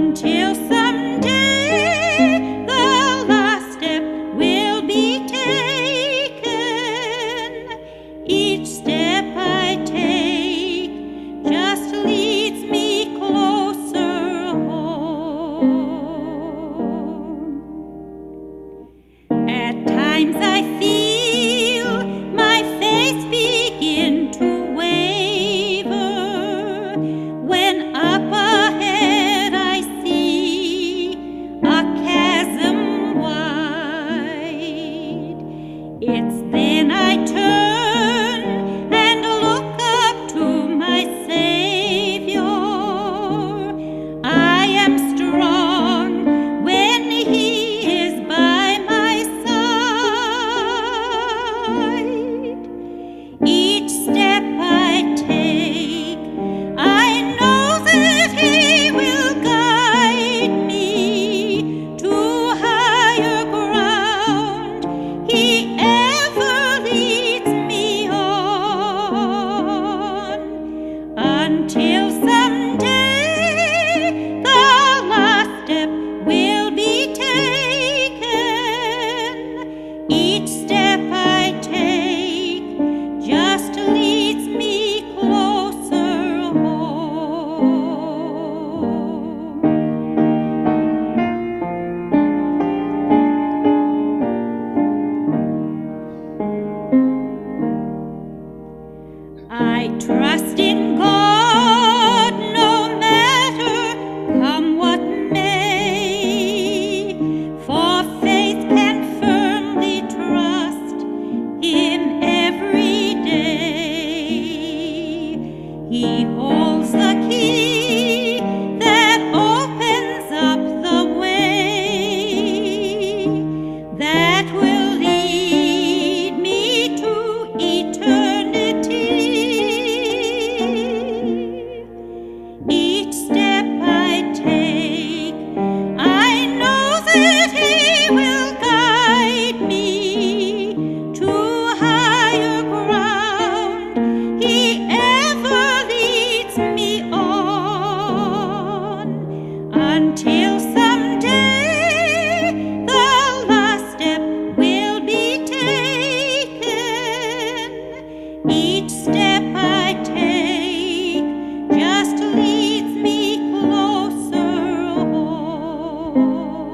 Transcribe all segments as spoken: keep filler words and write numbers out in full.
until someday the last step will be taken. Each step I take just leads me closer home. At times I feel my faith begin to waver when up ahead I see a chasm wide. It's then I turn and look up to my Savior. I am strong when He is by my side. Each step I take, I know that He will guide me to higher ground. He ever leads me on until someday the last step will be taken. Each step I take just leads me closer home. I trust in God no matter come what may, for faith can firmly trust Him every day. He holds the key that opens up the way that will lead me to eternity. Each step I take, I know that He will guide me to higher ground. He ever leads me on until someday the last step will be taken. Each step I take just leads me closer home.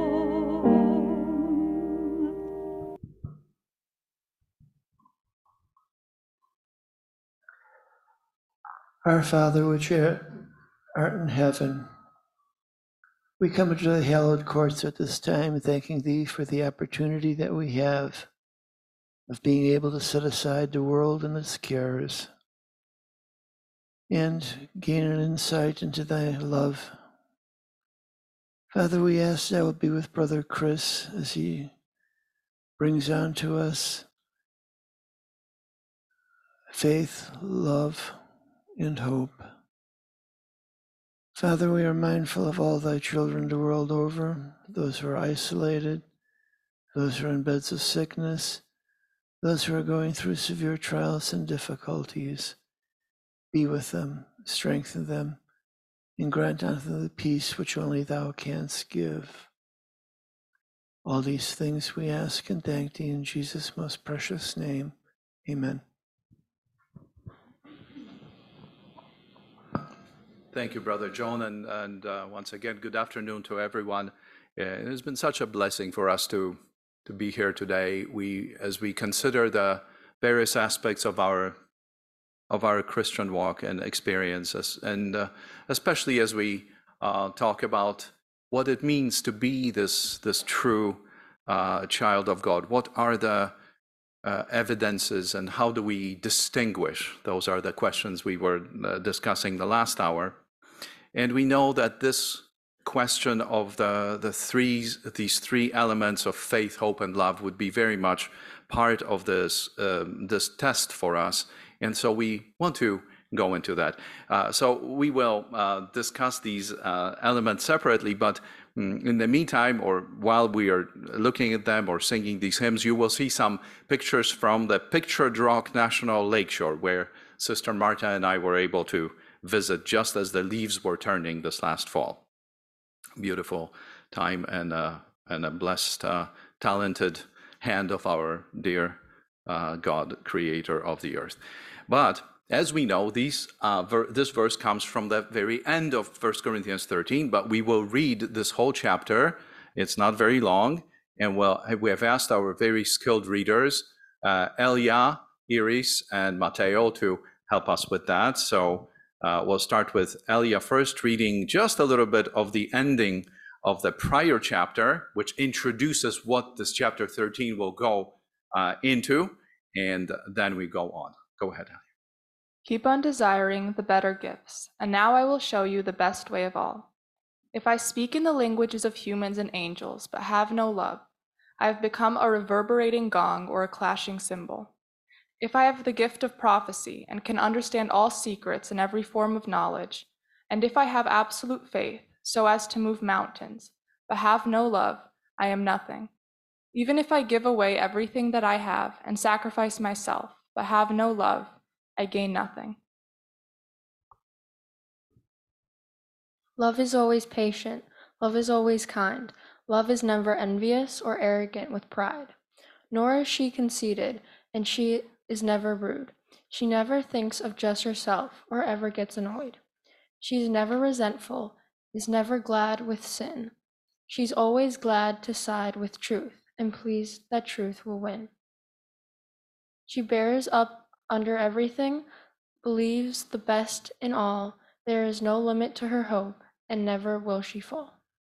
Our Father, which art in heaven, we come into the hallowed courts at this time, thanking Thee for the opportunity that we have of being able to set aside the world and its cares and gain an insight into Thy love. Father, we ask Thou would be with Brother Chris as he brings on to us faith, love, and hope. Father, we are mindful of all Thy children the world over, those who are isolated, those who are in beds of sickness, those who are going through severe trials and difficulties. Be with them, strengthen them, and grant unto them the peace which only Thou canst give. All these things we ask and thank Thee in Jesus' most precious name. Amen. Thank you, Brother John, and, and uh, once again, good afternoon to everyone. Uh, it has been such a blessing for us to, to be here today. We, as we consider the various aspects of our of our Christian walk and experiences, and uh, especially as we uh, talk about what it means to be this this true uh, child of God. What are the uh, evidences, and how do we distinguish? Those are the questions we were uh, discussing the last hour. And we know that this question of the the three these three elements of faith, hope, and love would be very much part of this um, this test for us. And so we want to go into that. Uh, so we will uh, discuss these uh, elements separately, but mm, in the meantime, or while we are looking at them or singing these hymns, you will see some pictures from the Pictured Rock National Lakeshore, where Sister Marta and I were able to visit just as the leaves were turning this last fall. beautiful time and, uh, and a blessed, uh, talented hand of our dear uh, God, creator of the earth. But as we know, these, uh, ver this verse comes from the very end of First Corinthians thirteen, but we will read this whole chapter. It's not very long, and well, we have asked our very skilled readers, uh, Elia, Iris, and Matteo, to help us with that. So uh, we'll start with Elia first, reading just a little bit of the ending of the prior chapter, which introduces what this chapter thirteen will go uh, into, and then we go on. Go ahead, Elia. Keep on desiring the better gifts, and now I will show you the best way of all. If I speak in the languages of humans and angels, but have no love, I have become a reverberating gong or a clashing cymbal. If I have the gift of prophecy and can understand all secrets and every form of knowledge, and if I have absolute faith so as to move mountains, but have no love, I am nothing. Even if I give away everything that I have and sacrifice myself, but have no love, I gain nothing. Love is always patient. Love is always kind. Love is never envious or arrogant with pride. Nor is she conceited, and she is never rude. She never thinks of just herself or ever gets annoyed. She is never resentful, is never glad with sin. She's always glad to side with truth and pleased that truth will win. She bears up under everything, believes the best in all. There is no limit to her hope, and never will she fall.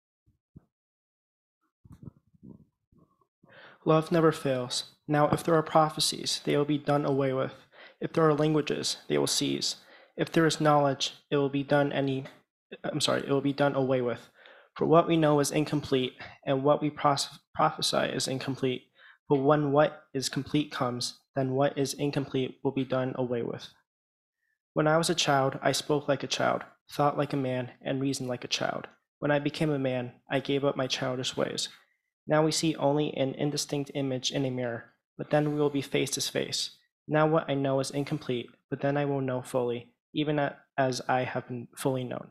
Love never fails. Now, if there are prophecies, they will be done away with. If there are languages, they will cease. If there is knowledge, it will be done any. I'm sorry, it will be done away with. For what we know is incomplete, and what we pros- prophesy is incomplete. But when what is complete comes, then what is incomplete will be done away with. When I was a child, I spoke like a child, thought like a man, and reasoned like a child. When I became a man, I gave up my childish ways. Now we see only an indistinct image in a mirror, but then we will be face to face. Now what I know is incomplete, but then I will know fully, even as I have been fully known.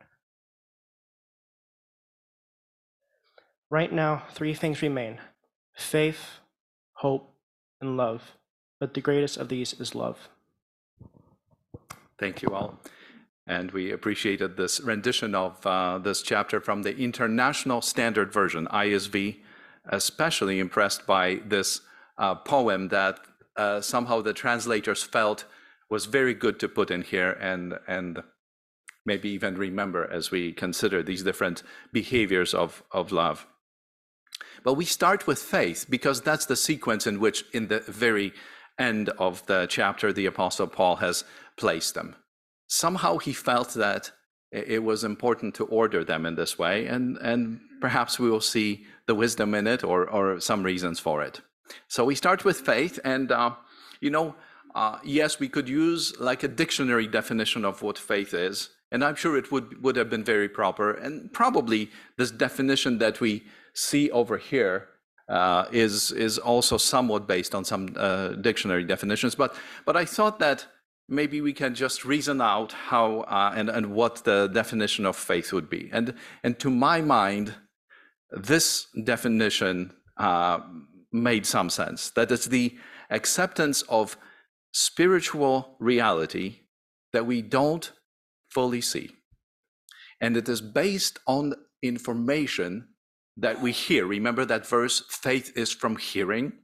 Right now, three things remain: faith, hope, and love. But the greatest of these is love. Thank you all. And we appreciated this rendition of uh, this chapter from the International Standard Version, I S V, especially impressed by this uh, poem that uh, somehow the translators felt was very good to put in here and, and maybe even remember as we consider these different behaviors of, of love. But we start with faith because that's the sequence in which in the very end of the chapter, the Apostle Paul has placed them. Somehow he felt that it was important to order them in this way, and, and perhaps we will see the wisdom in it or, or some reasons for it. So we start with faith, and, uh, you know, uh, yes, we could use like a dictionary definition of what faith is, and I'm sure it would, would have been very proper, and probably this definition that we see over here Uh, is is also somewhat based on some uh, dictionary definitions, but but I thought that maybe we can just reason out how uh, and and what the definition of faith would be, and and to my mind, this definition uh, made some sense. That it's the acceptance of spiritual reality that we don't fully see, and it is based on information that we hear. Remember that verse, faith is from hearing.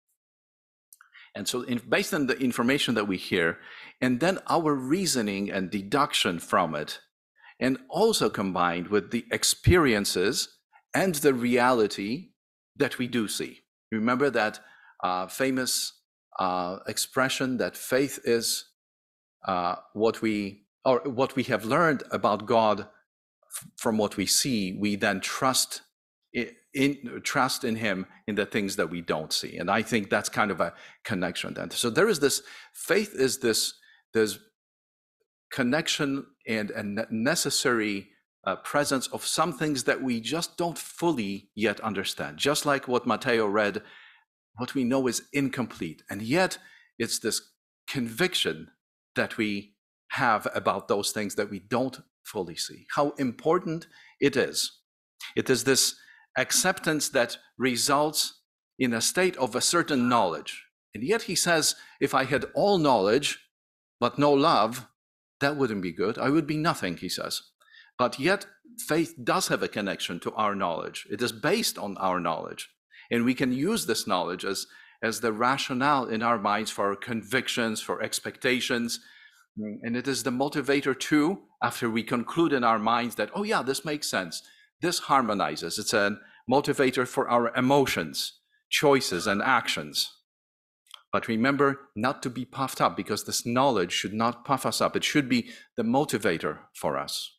And so in, based on the information that we hear, and then our reasoning and deduction from it, and also combined with the experiences and the reality that we do see. Remember that uh, famous uh, expression that faith is uh, what we, or what we have learned about God f- from what we see, we then trust In, in trust in him in the things that we don't see. And I think that's kind of a connection then. So there is this, faith is this, this connection and a necessary uh, presence of some things that we just don't fully yet understand. Just like what Matteo read, what we know is incomplete. And yet it's this conviction that we have about those things that we don't fully see. How important it is It is this acceptance that results in a state of a certain knowledge. And yet he says, if I had all knowledge, but no love, that wouldn't be good. I would be nothing, he says. But yet faith does have a connection to our knowledge. It is based on our knowledge. And we can use this knowledge as, as the rationale in our minds for our convictions, for expectations. And it is the motivator too, after we conclude in our minds that, oh yeah, this makes sense. This harmonizes. It's a motivator for our emotions, choices, and actions. But remember not to be puffed up, because this knowledge should not puff us up. It should be the motivator for us.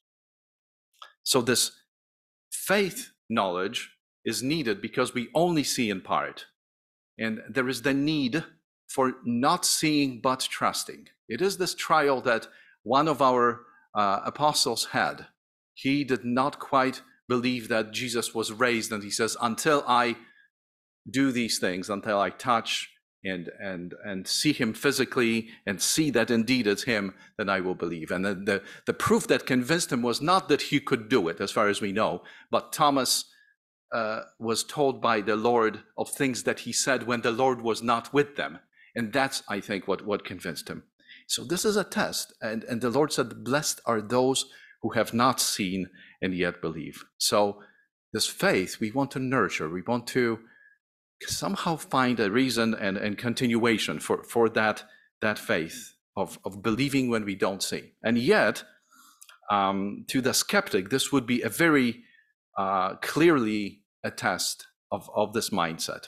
So this faith knowledge is needed because we only see in part. And there is the need for not seeing but trusting. It is this trial that one of our uh, apostles had. He did not quite believe that Jesus was raised, and he says, until I do these things, until I touch and and and see him physically and see that indeed it's him, then I will believe. And the, the, the proof that convinced him was not that he could do it, as far as we know, but Thomas uh, was told by the Lord of things that he said when the Lord was not with them. And that's, I think, what, what convinced him. So this is a test. And, and the Lord said, blessed are those who have not seen and yet believe. So this faith we want to nurture. We want to somehow find a reason and, and continuation for, for that, that faith of, of believing when we don't see. And yet, um, to the skeptic, this would be a very uh, clearly a test of, of this mindset.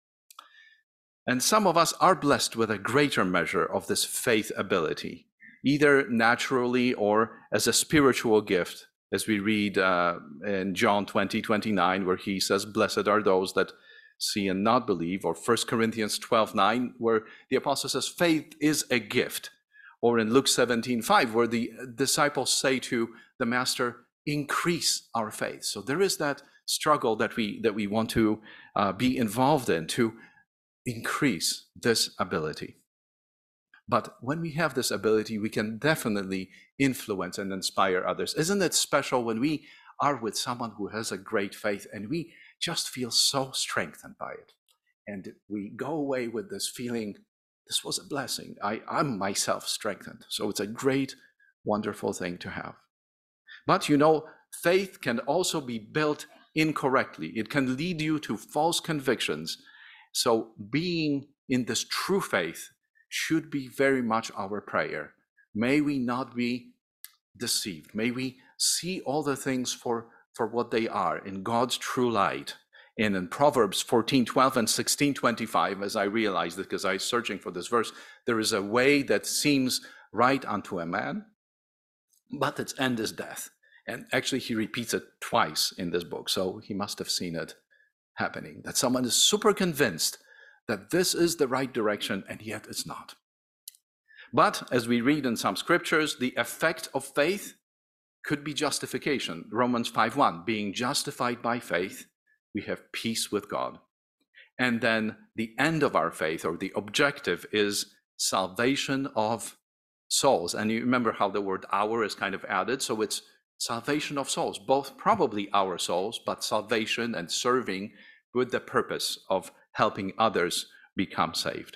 And some of us are blessed with a greater measure of this faith ability, either naturally or as a spiritual gift, as we read uh, in John twenty, twenty-nine, where he says, blessed are those that see and not believe, or First Corinthians twelve, nine, where the apostle says faith is a gift, or in Luke seventeen, five, where the disciples say to the master, increase our faith. So there is that struggle that we that we want to uh, be involved in, to increase this ability. But when we have this ability, we can definitely influence and inspire others. Isn't it special when we are with someone who has a great faith and we just feel so strengthened by it, and we go away with this feeling, this was a blessing. I, I'm myself strengthened. So it's a great, wonderful thing to have. But you know, faith can also be built incorrectly. It can lead you to false convictions. So being in this true faith should be very much our prayer. May we not be deceived. May we see all the things for for what they are in God's true light. And in Proverbs fourteen, twelve and sixteen, twenty-five, as I realized it, because I was searching for this verse, there is a way that seems right unto a man, but its end is death. And actually he repeats it twice in this book, so he must have seen it happening, that someone is super convinced that this is the right direction, and yet it's not. But as we read in some scriptures, the effect of faith could be justification. Romans five one, being justified by faith, we have peace with God. And then the end of our faith, or the objective, is salvation of souls. And you remember how the word our is kind of added. So it's salvation of souls, both probably our souls, but salvation and serving with the purpose of helping others become saved.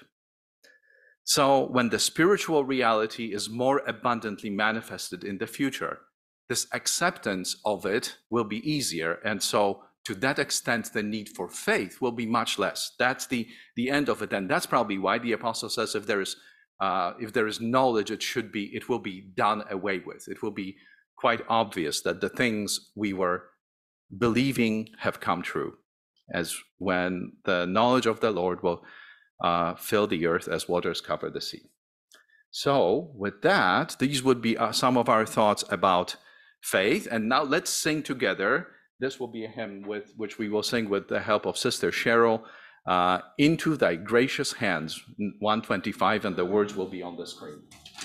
So when the spiritual reality is more abundantly manifested in the future, this acceptance of it will be easier. And so to that extent, the need for faith will be much less. That's the, the end of it. And that's probably why the apostle says if there is, uh, if there is knowledge, it should be, it will be done away with. It will be quite obvious that the things we were believing have come true, as when the knowledge of the Lord will uh, fill the earth as waters cover the sea. So with that, these would be uh, some of our thoughts about faith. And now let's sing together. This will be a hymn with which we will sing with the help of Sister Cheryl, uh, Into Thy Gracious Hands, one twenty-five, and the words will be on the screen.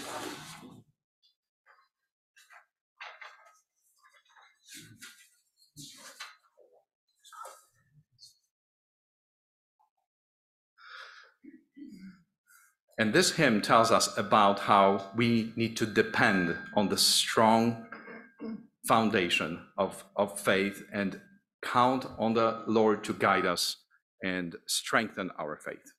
And this hymn tells us about how we need to depend on the strong foundation of, of faith and count on the Lord to guide us and strengthen our faith.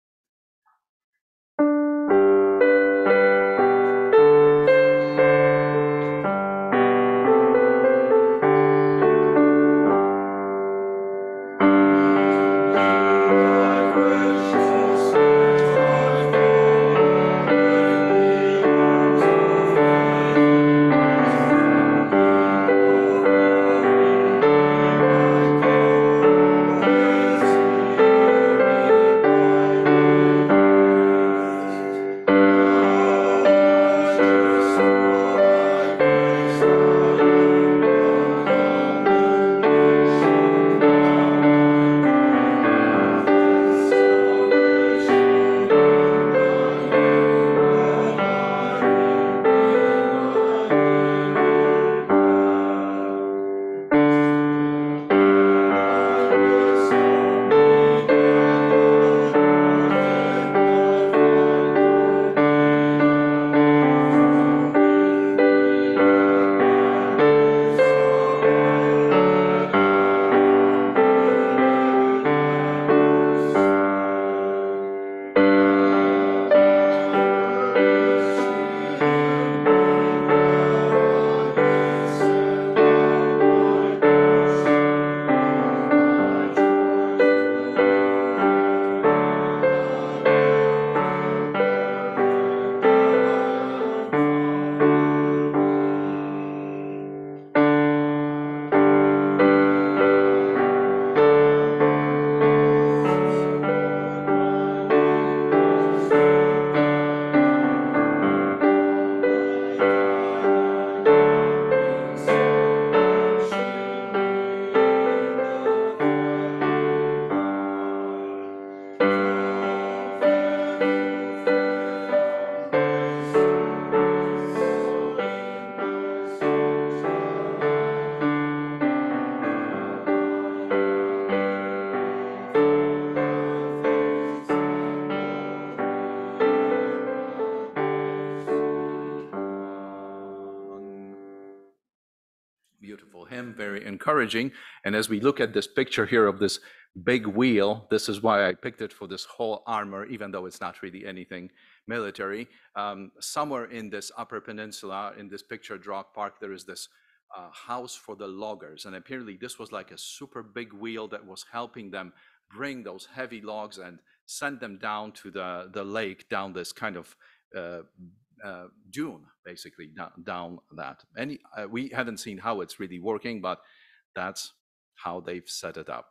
Beautiful hymn, very encouraging. And as we look at this picture here of this big wheel, this is why I picked it for this whole armor, even though it's not really anything military. Um, somewhere in this Upper Peninsula, in this pictured rock park, there is this uh, house for the loggers. And apparently this was like a super big wheel that was helping them bring those heavy logs and send them down to the, the lake, down this kind of uh, uh, dune, basically, down, down that. And uh, we haven't seen how it's really working, but that's how they've set it up.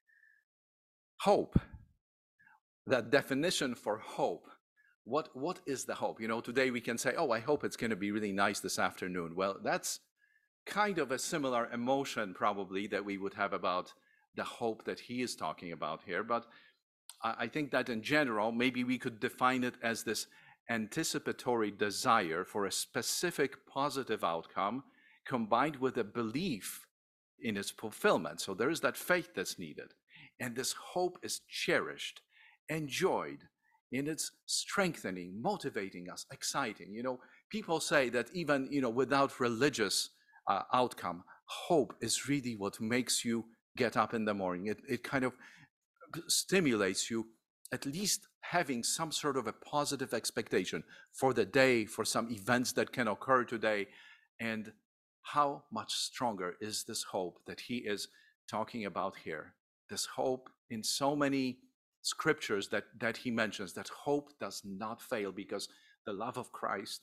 Hope, that definition for hope. What, what is the hope? You know, today we can say, oh, I hope it's going to be really nice this afternoon. Well, that's kind of a similar emotion probably that we would have about the hope that he is talking about here. But I think that in general, maybe we could define it as this anticipatory desire for a specific positive outcome combined with a belief in its fulfillment. So there is that faith that's needed. And this hope is cherished, enjoyed in its strengthening, motivating us, exciting. You know, people say that even, you know, without religious uh, outcome, hope is really what makes you get up in the morning. It, it kind of stimulates you, at least having some sort of a positive expectation for the day, for some events that can occur today. And how much stronger is this hope that he is talking about here? This hope in so many scriptures that, that he mentions, that hope does not fail because the love of Christ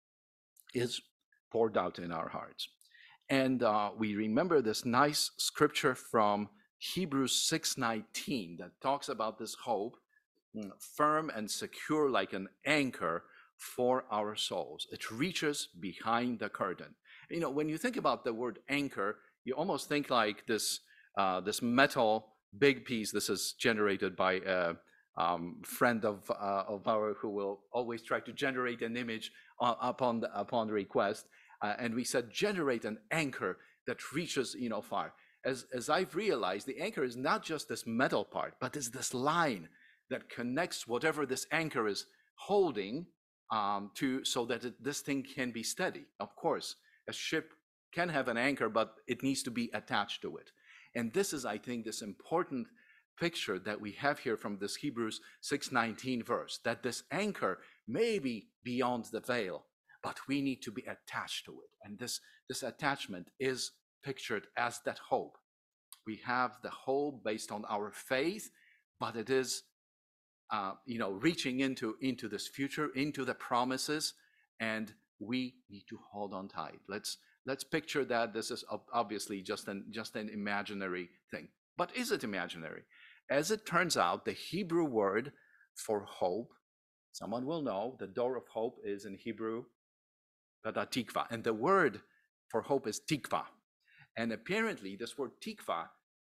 is poured out in our hearts. And uh, we remember this nice scripture from Hebrews six nineteen that talks about this hope, firm and secure like an anchor for our souls. It reaches behind the curtain. You know, when you think about the word anchor, you almost think like this uh, this metal big piece. This is generated by a um, friend of uh, of our who will always try to generate an image uh, upon the, upon request. Uh, and we said generate an anchor that reaches, you know, far. As as I've realized, the anchor is not just this metal part, but it's this line that connects whatever this anchor is holding um, to, so that it, this thing can be steady. Of course, a ship can have an anchor, but it needs to be attached to it. And this is, I think, this important picture that we have here from this Hebrews six nineteen verse, that this anchor may be beyond the veil, but we need to be attached to it. And this, this attachment is pictured as that hope. We have the hope based on our faith, but it is, uh, you know, reaching into, into this future, into the promises, and we need to hold on tight. Let's, let's picture that this is obviously just an, just an imaginary thing. But is it imaginary? As it turns out, the Hebrew word for hope, someone will know, the door of hope is in Hebrew, tikva, and the word for hope is tikva. And apparently this word tikva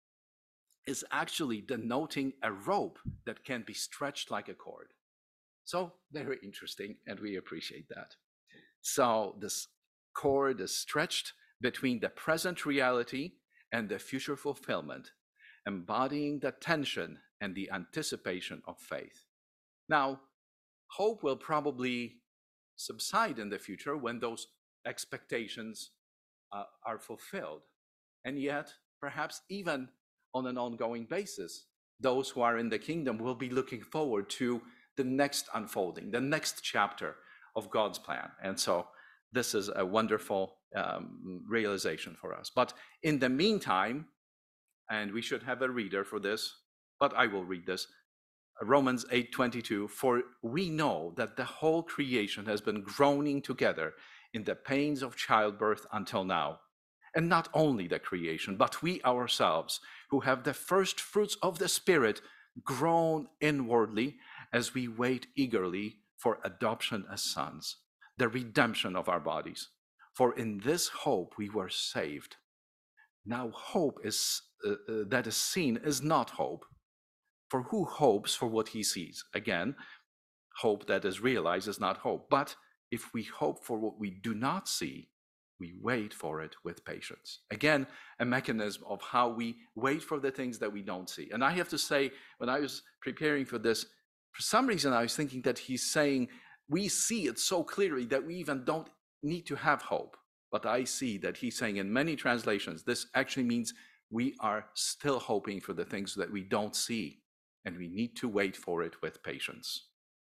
is actually denoting a rope that can be stretched like a cord. So very interesting, and we appreciate that. So this cord is stretched between the present reality and the future fulfillment, embodying the tension and the anticipation of faith. Now, hope will probably subside in the future when those expectations uh, are fulfilled. And yet, perhaps even on an ongoing basis, those who are in the kingdom will be looking forward to the next unfolding, the next chapter of God's plan. And so this is a wonderful um, realization for us. But in the meantime, and we should have a reader for this, but I will read this, Romans eight twenty-two, for we know that the whole creation has been groaning together in the pains of childbirth until now. And not only the creation, but we ourselves, who have the first fruits of the Spirit, groan inwardly as we wait eagerly for adoption as sons, the redemption of our bodies. For in this hope we were saved. Now hope is uh, uh, that is seen is not hope. For who hopes for what he sees? Again, hope that is realized is not hope. But if we hope for what we do not see, we wait for it with patience. Again, a mechanism of how we wait for the things that we don't see. And I have to say, when I was preparing for this, for some reason I was thinking that he's saying we see it so clearly that we even don't need to have hope. But I see that he's saying in many translations, this actually means we are still hoping for the things that we don't see, and we need to wait for it with patience.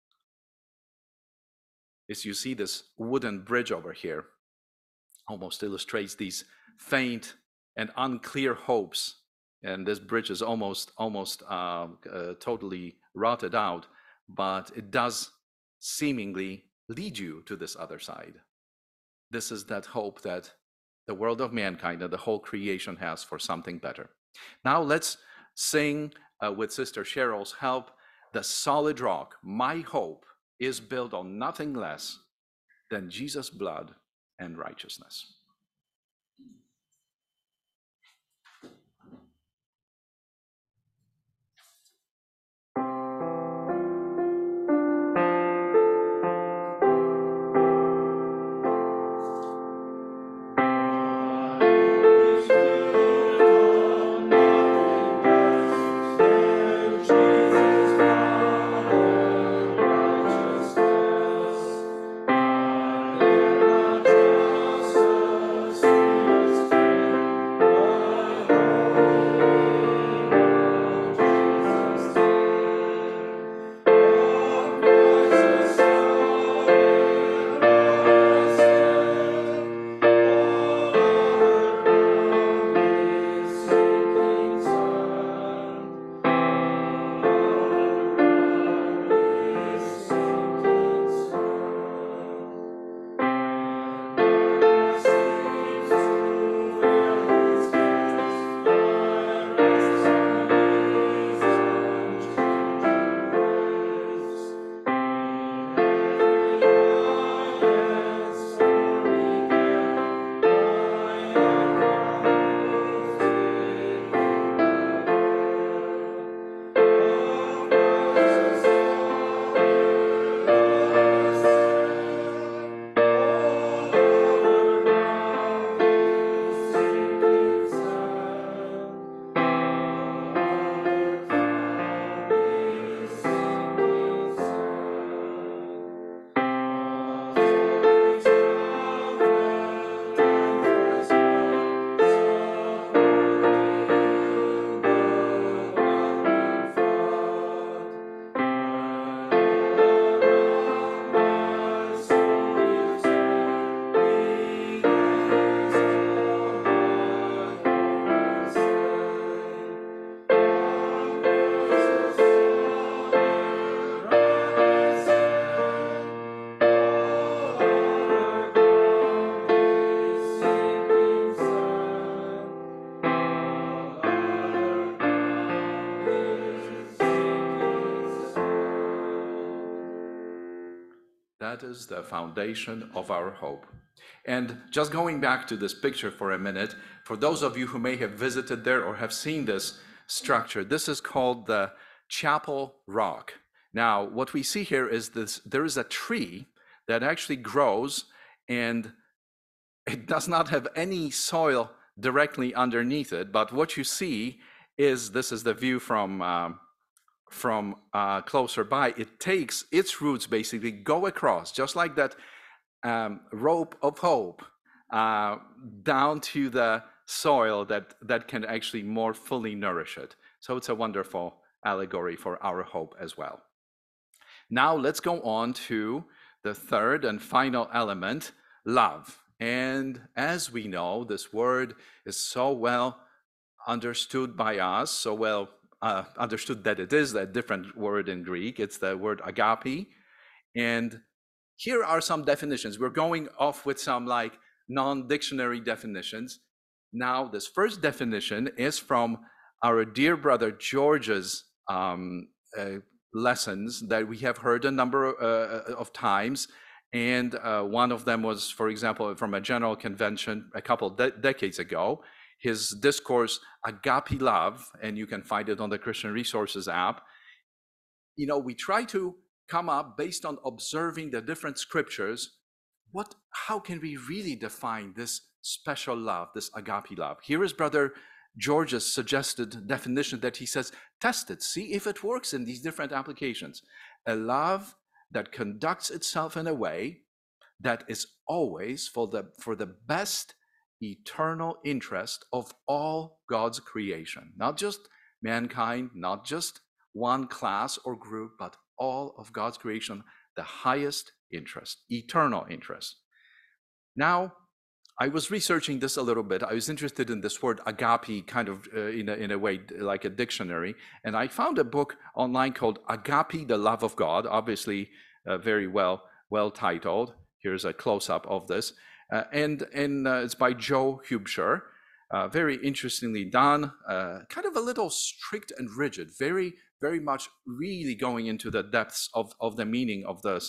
As you see, this wooden bridge over here almost illustrates these faint and unclear hopes. And this bridge is almost, almost uh, uh, totally rotted out, but it does seemingly lead you to this other side. This is that hope that the world of mankind and the whole creation has for something better. Now let's sing uh, with Sister Cheryl's help, the solid rock, my hope is built on nothing less than Jesus' blood and righteousness. Jesus, that is the foundation of our hope. And just going back to this picture for a minute, for those of you who may have visited there or have seen this structure, this is called the Chapel Rock. Now, what we see here is this, there is a tree that actually grows, and it does not have any soil directly underneath it, but what you see is, this is the view from um, from uh, closer by. It takes its roots, basically go across, just like that um, rope of hope, uh, down to the soil that that can actually more fully nourish it. So it's a wonderful allegory for our hope as well. Now let's go on to the third and final element, love. And as we know, this word is so well understood by us, so well uh, understood that it is a different word in Greek. It's the word agape. And here are some definitions. We're going off with some like non-dictionary definitions. Now, this first definition is from our dear brother George's um, uh, lessons that we have heard a number uh, of times. And uh, one of them was, for example, from a general convention a couple de decades ago, his discourse, Agape Love, and you can find it on the Christian Resources app. You know, we try to come up based on observing the different scriptures. What, how can we really define this special love, this agape love? Here is Brother George's suggested definition that he says, test it, see if it works in these different applications. A love that conducts itself in a way that is always for the, for the best eternal interest of all God's creation, not just mankind, not just one class or group, but all of God's creation, the highest interest, eternal interest. Now, I was researching this a little bit. I was interested in this word agape, kind of uh, in, a, in a way like a dictionary, and I found a book online called Agape, the Love of God, obviously uh, very well well titled. Here's a close-up of this, uh, and, and uh, it's by Joe Hubscher. Uh, very interestingly done, uh, kind of a little strict and rigid, very, very much really going into the depths of, of the meaning of this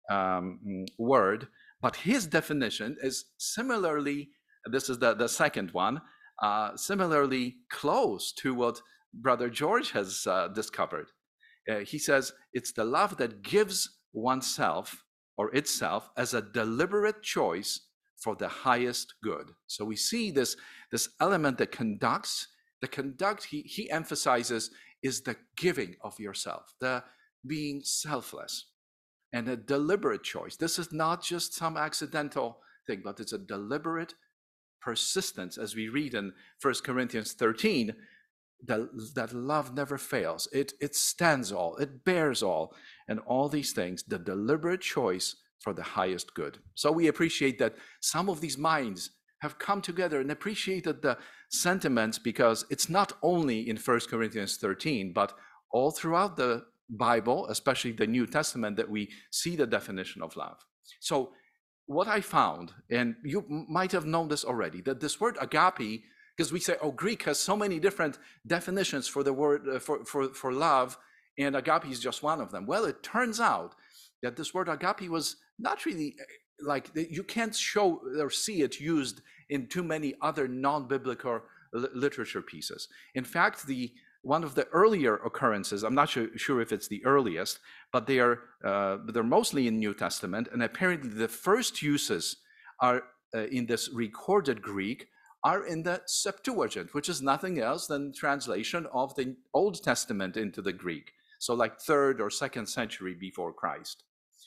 um, word. But his definition is similarly, this is the, the second one, uh, similarly close to what Brother George has uh, discovered. Uh, he says, it's the love that gives oneself or itself as a deliberate choice for the highest good. So we see this, this element that conducts, the conduct he, he emphasizes is the giving of yourself, the being selfless. And a deliberate choice. This is not just some accidental thing, but it's a deliberate persistence. As we read in First Corinthians thirteen, that, that love never fails. It, it stands all, it bears all, and all these things, the deliberate choice for the highest good. So we appreciate that some of these minds have come together and appreciated the sentiments, because it's not only in First Corinthians thirteen, but all throughout the Bible, especially the New Testament, that we see the definition of love. So what I found, and you might have known this already, that this word agape, because we say, oh, Greek has so many different definitions for the word, uh, for, for, for love, and agape is just one of them. Well, it turns out that this word agape was not really, like, you can't show or see it used in too many other non-biblical literature pieces. In fact, the one of the earlier occurrences, I'm not sure, sure if it's the earliest, but they are uh, they're mostly in New Testament, and apparently the first uses are uh, in this recorded Greek are in the Septuagint, which is nothing else than translation of the Old Testament into the Greek. So like third or second century before Christ.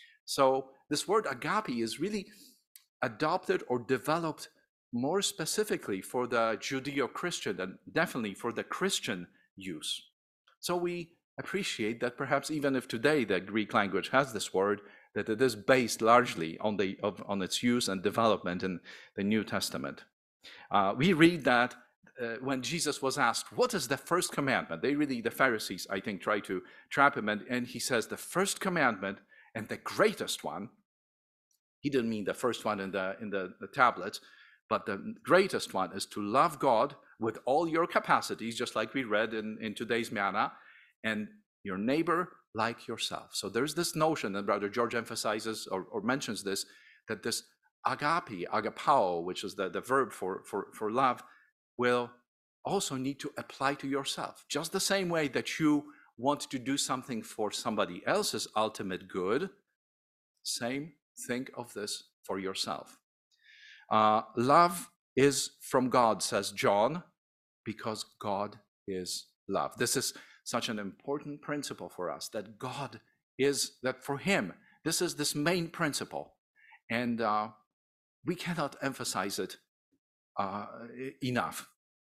So this word agape is really adopted or developed more specifically for the Judeo-Christian and definitely for the Christian use. So we appreciate that perhaps even if today the Greek language has this word, that it is based largely on the of, on its use and development in the New Testament. Uh, we read that uh, when Jesus was asked, what is the first commandment? They really, the Pharisees, I think, try to trap him, and, and he says the first commandment and the greatest one. He didn't mean the first one in the in the, the tablets, but the greatest one is to love God with all your capacities, just like we read in, in today's manna, and your neighbor like yourself. So there's this notion, and Brother George emphasizes or, or mentions this, that this agape, agapao, which is the, the verb for, for, for love, will also need to apply to yourself. Just the same way that you want to do something for somebody else's ultimate good, same, think of this for yourself. Uh, love is from God, says John, because God is love. This is such an important principle for us, that God is, that for him, this is this main principle. And uh, we cannot emphasize it uh, enough.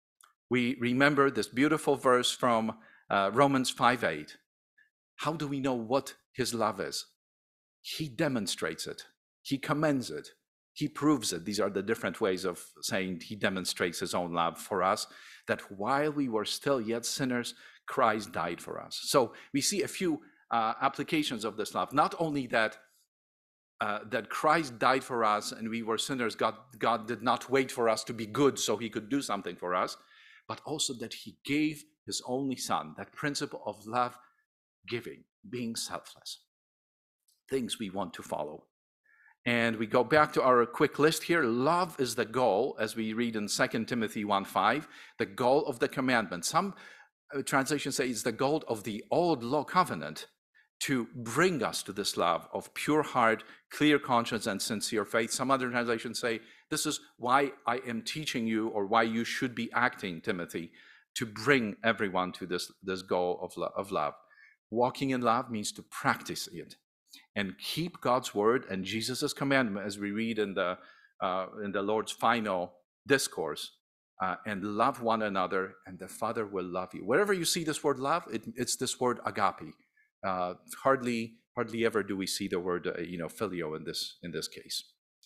We remember this beautiful verse from uh, Romans five eight. How do we know what his love is? He demonstrates it. He commends it. He proves it. These are the different ways of saying he demonstrates his own love for us, that while we were still yet sinners, Christ died for us. So we see a few uh, applications of this love. Not only that, uh, that Christ died for us and we were sinners, God, God did not wait for us to be good so he could do something for us, but also that he gave his only son, that principle of love giving, being selfless. Things we want to follow. And we go back to our quick list here. Love is the goal, as we read in Second Timothy one five, the goal of the commandment. Some uh, translations say it's the goal of the old law covenant to bring us to this love of pure heart, clear conscience, and sincere faith. Some other translations say this is why I am teaching you, or why you should be acting, Timothy, to bring everyone to this, this goal of, lo- of love. Walking in love means to practice it and keep God's word and Jesus's commandment, as we read in the uh, in the Lord's final discourse, uh, and love one another, and the Father will love you. Wherever you see this word love, it, it's this word agape. Uh, hardly, hardly ever do we see the word, uh, you know, phileo in this in this case.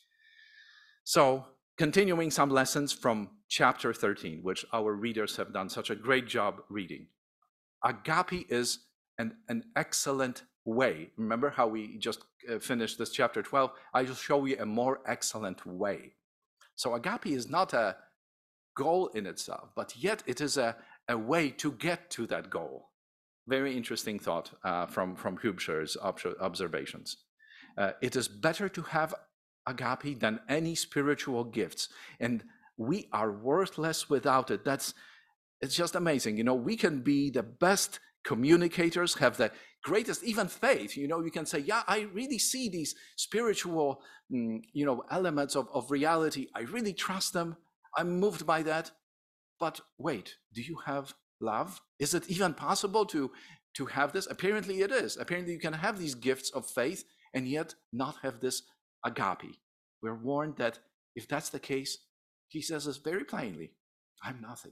So, continuing some lessons from chapter thirteen, which our readers have done such a great job reading. Agape is an, an excellent way. Remember how we just uh, finished this chapter twelve? I will show you a more excellent way. So agape is not a goal in itself, but yet it is a, a way to get to that goal. Very interesting thought uh, from, from Hubscher's observations. Uh, it is better to have agape than any spiritual gifts, and we are worthless without it. That's, it's just amazing. You know, we can be the best communicators, have the greatest even faith. You know, you can say, yeah, I really see these spiritual, mm, you know, elements of, of reality. I really trust them. I'm moved by that. But wait, do you have love? Is it even possible to, to have this? Apparently it is. Apparently you can have these gifts of faith and yet not have this agape. We're warned that if that's the case, he says this very plainly, I'm nothing.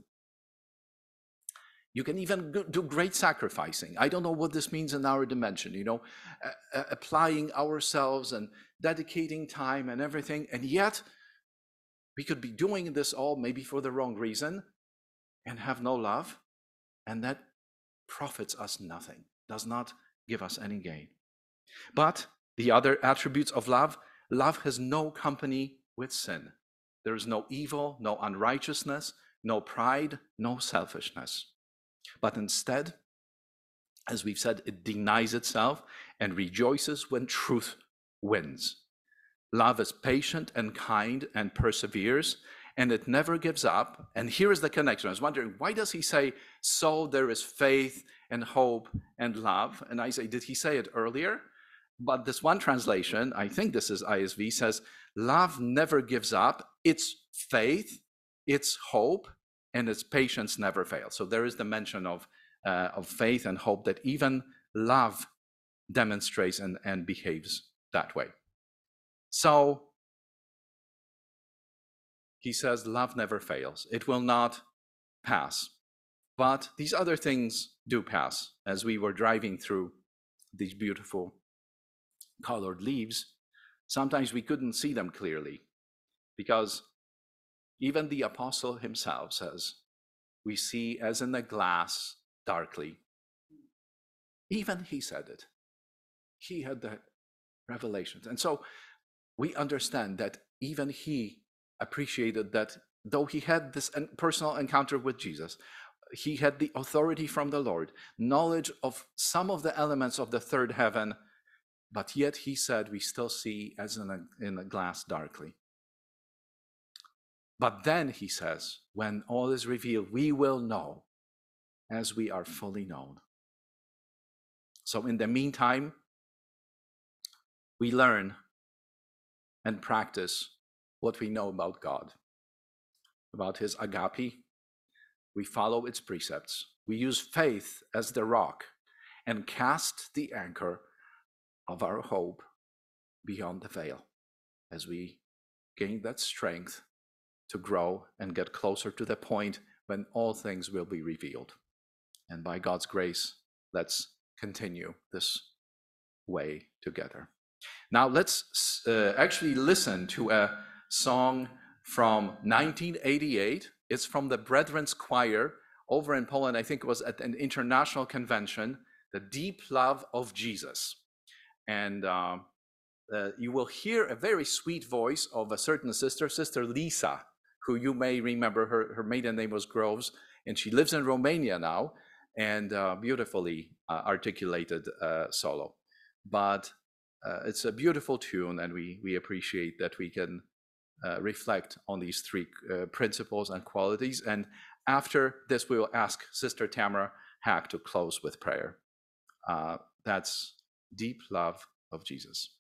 You can even do great sacrificing. I don't know what this means in our dimension, you know, uh, applying ourselves and dedicating time and everything. And yet we could be doing this all maybe for the wrong reason and have no love. And that profits us nothing, does not give us any gain. But the other attributes of love, love has no company with sin. There is no evil, no unrighteousness, no pride, no selfishness. But instead, as we've said, it denies itself and rejoices when truth wins. Love is patient and kind and perseveres, and it never gives up. And here is the connection. I was wondering, why does he say, so there is faith and hope and love? And I say, did he say it earlier? But this one translation, I think this is I S V, says, love never gives up. Its faith, its hope, and its patience never fails. So there is the mention of, uh, of faith and hope, that even love demonstrates and, and behaves that way. So he says love never fails. It will not pass. But these other things do pass. As we were driving through these beautiful colored leaves, sometimes we couldn't see them clearly, because even the apostle himself says, we see as in a glass darkly. Even he said it. He had the revelations. And so we understand that even he appreciated that, though he had this personal encounter with Jesus, he had the authority from the Lord, knowledge of some of the elements of the third heaven, but yet he said we still see as in a, in a glass darkly. But then he says, when all is revealed, we will know as we are fully known. So in the meantime, we learn and practice what we know about God, about his agape. We follow its precepts. We use faith as the rock and cast the anchor of our hope beyond the veil as we gain that strength to grow and get closer to the point when all things will be revealed. And by God's grace, let's continue this way together. Now let's uh, actually listen to a song from nineteen eighty-eight. It's from the Brethren's Choir over in Poland. I think it was at an international convention, The Deep Love of Jesus. And uh, uh, you will hear a very sweet voice of a certain sister, Sister Lisa, who you may remember. Her, her maiden name was Groves, and she lives in Romania now, and uh, beautifully uh, articulated uh, solo. But uh, it's a beautiful tune, and we, we appreciate that we can uh, reflect on these three uh, principles and qualities. And after this, we will ask Sister Tamara Hack to close with prayer. Uh, that's Deep Love of Jesus.